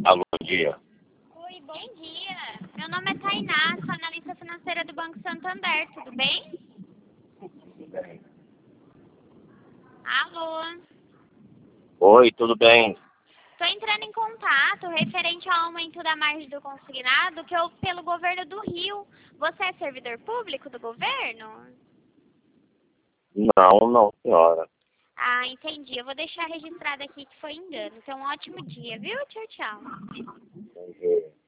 Alô, bom dia. Oi, bom dia. Meu nome é Tainá, sou analista financeira do Banco Santander, tudo bem? Tudo bem. Alô? Oi, tudo bem? Estou entrando em contato referente ao aumento da margem do consignado pelo governo do Rio. Você é servidor público do governo? Não, não, senhora. Ah, entendi. Eu vou deixar registrado aqui que foi engano. Então, um ótimo dia, viu? Tchau, tchau. Bom dia.